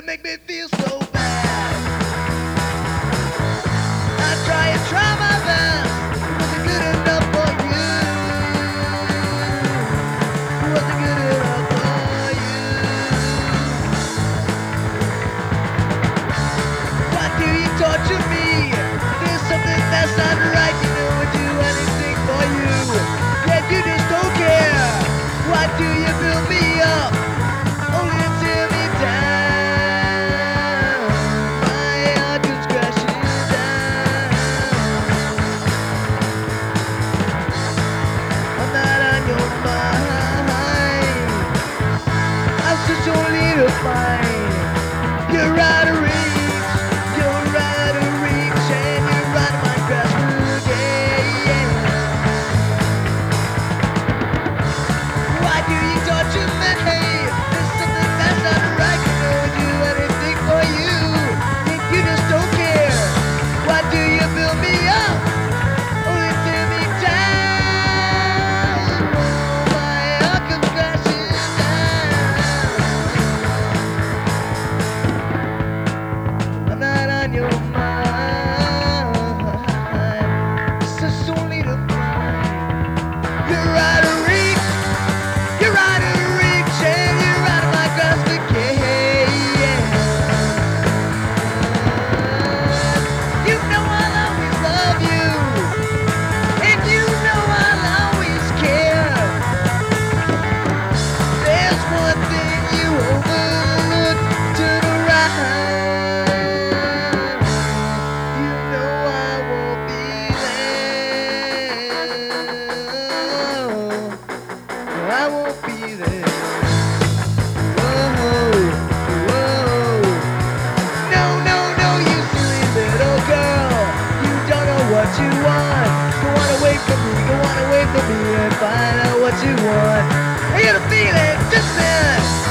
make me feel so bad. I try my best. It wasn't good enough for you. It wasn't good enough for you. Why do you torture me? There's something that's not right. You know I'd do anything for you. Yet you just don't care. Why do you build me up? Only to tear me down. My heart just crashes down. I'm not on your mind. I'm such only to find you're out of reach. You're out of reach, and you're out of my grasp again. Why do you torture me? There's something that's not right. You know I'd do anything for you. Yet you just don't care. Why do you build me up? Only tear me down. My heart comes crashing down. I'm not on your mind. It's just only to find you're out of reach. You're out of reach, and you're out of my grasp again. You know I'll always love you, and you know I'll always care. There's one thing you overlook to the right. You know I won't be there. No, I won't be there. Whoa, whoa. No, no, no, you silly little girl. You don't know what you want. Go on away from me, go on away from me and find out what you want. I got a feeling just then.